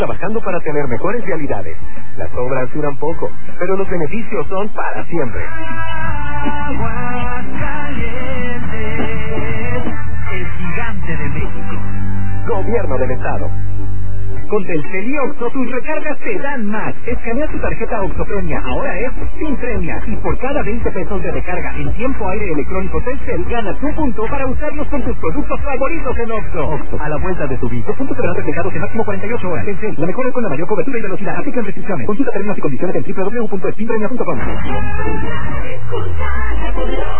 trabajando para tener mejores realidades. Las obras duran poco, pero los beneficios son para siempre. Aguascalientes, el gigante de México. Gobierno del Estado. Con Telcel y Oxxo, tus recargas te dan más. Escanea tu tarjeta Oxxo Premia, ahora es sin premia. Y por cada 20 pesos de recarga en tiempo aire electrónico Telcel, ganas un punto para usarlos con tus productos favoritos en Oxxo. Oxxo, a la vuelta de tu vida. Los puntos serán reflejados en máximo 48 horas. Telcel, la mejor con la mayor cobertura y velocidad. Aplican restricciones. Consulta términos y condiciones en www.spinpremia.com.